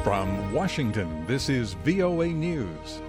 From Washington, this is VOA News.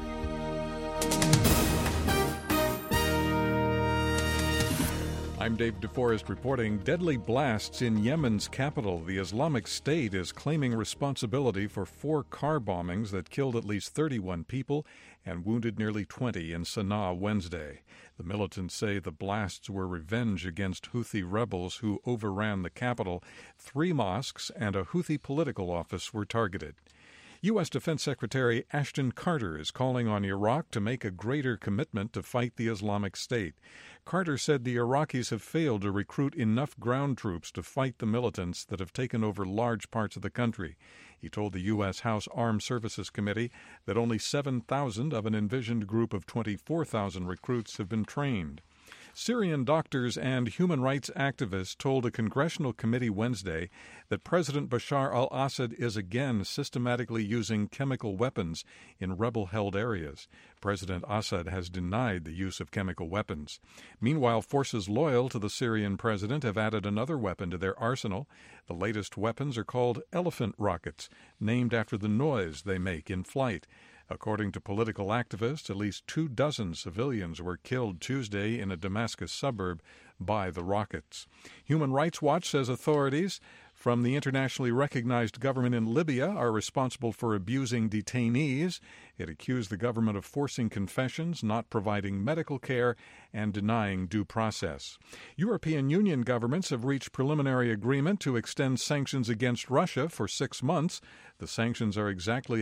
I'm Dave DeForest reporting deadly blasts in Yemen's capital. The Islamic State is claiming responsibility for 4 car bombings that killed at least 31 people and wounded nearly 20 in Sana'a Wednesday. The militants say the blasts were revenge against Houthi rebels who overran the capital. 3 mosques and a Houthi political office were targeted. U.S. Defense Secretary Ashton Carter is calling on Iraq to make a greater commitment to fight the Islamic State. Carter said the Iraqis have failed to recruit enough ground troops to fight the militants that have taken over large parts of the country. He told the U.S. House Armed Services Committee that only 7,000 of an envisioned group of 24,000 recruits have been trained. Syrian doctors and human rights activists told a congressional committee Wednesday that President Bashar al-Assad is again systematically using chemical weapons in rebel-held areas. President Assad has denied the use of chemical weapons. Meanwhile, forces loyal to the Syrian president have added another weapon to their arsenal. The latest weapons are called elephant rockets, named after the noise they make in flight. According to political activists, at least 24 civilians were killed Tuesday in a Damascus suburb by the rockets. Human Rights Watch says authorities from the internationally recognized government in Libya are responsible for abusing detainees. It accused the government of forcing confessions, not providing medical care, and denying due process. European Union governments have reached preliminary agreement to extend sanctions against Russia for 6 months. The sanctions are exacted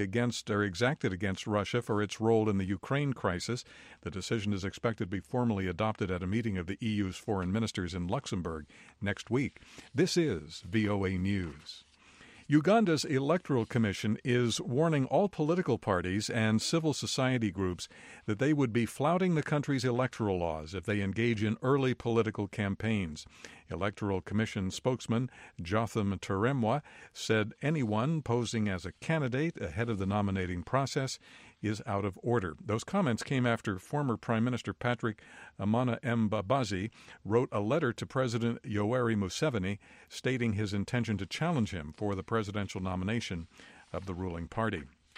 against Russia for its role in the Ukraine crisis. The decision is expected to be formally adopted at a meeting of the EU's foreign ministers in Luxembourg next week. This is VOA News. Uganda's Electoral Commission is warning all political parties and civil society groups that they would be flouting the country's electoral laws if they engage in early political campaigns. Electoral Commission spokesman Jotham Teremwa said anyone posing as a candidate ahead of the nominating process is out of order. Those comments came after former Prime Minister Patrick Amana Mbabazi wrote a letter to President Yoweri Museveni stating his intention to challenge him for the presidential nomination of the ruling party.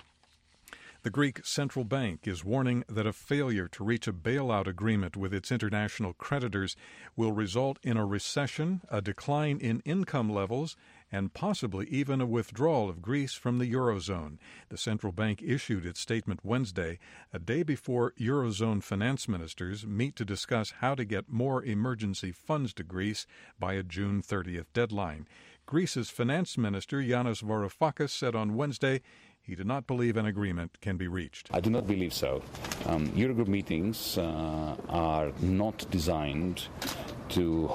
The Greek Central Bank is warning that a failure to reach a bailout agreement with its international creditors will result in a recession, a decline in income levels, and possibly even a withdrawal of Greece from the Eurozone. The central bank issued its statement Wednesday, a day before Eurozone finance ministers meet to discuss how to get more emergency funds to Greece by a June 30th deadline. Greece's finance minister, Yanis Varoufakis, said on Wednesday he did not believe an agreement can be reached. I do not believe so. Eurogroup meetings are not designed to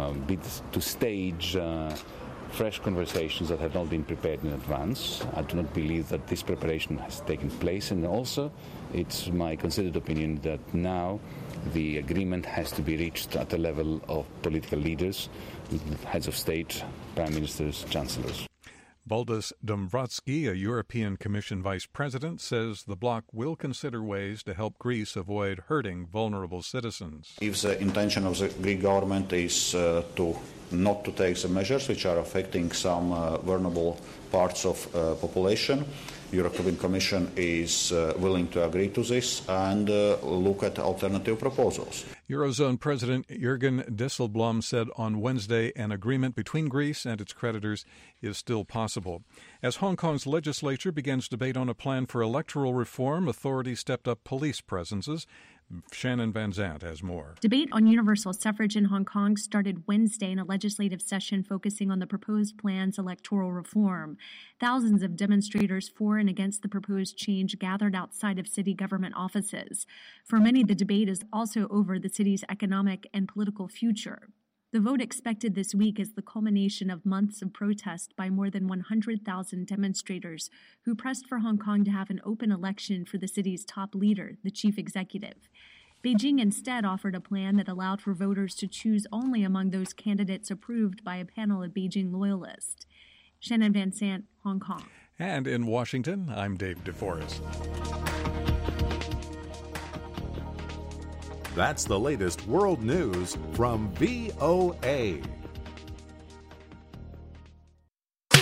stage fresh conversations that have not been prepared in advance. I do not believe that this preparation has taken place, and also it's my considered opinion that now the agreement has to be reached at the level of political leaders, heads of state, prime ministers, chancellors. Valdis Dombrovskis, a European Commission vice president, says the bloc will consider ways to help Greece avoid hurting vulnerable citizens. If the intention of the Greek government is not to take the measures which are affecting some vulnerable parts of population, European Commission is willing to agree to this and look at alternative proposals. Eurozone President Jürgen Dijsselbloem said on Wednesday an agreement between Greece and its creditors is still possible. As Hong Kong's legislature begins debate on a plan for electoral reform, authorities stepped up police presences. Shannon Van Zandt has more. Debate on universal suffrage in Hong Kong started Wednesday in a legislative session focusing on the proposed plan's electoral reform. Thousands of demonstrators for and against the proposed change gathered outside of city government offices. For many, the debate is also over the city's economic and political future. The vote expected this week is the culmination of months of protest by more than 100,000 demonstrators who pressed for Hong Kong to have an open election for the city's top leader, the chief executive. Beijing instead offered a plan that allowed for voters to choose only among those candidates approved by a panel of Beijing loyalists. Shannon Van Sant, Hong Kong. And in Washington, I'm Dave DeForest. That's the latest world news from VOA.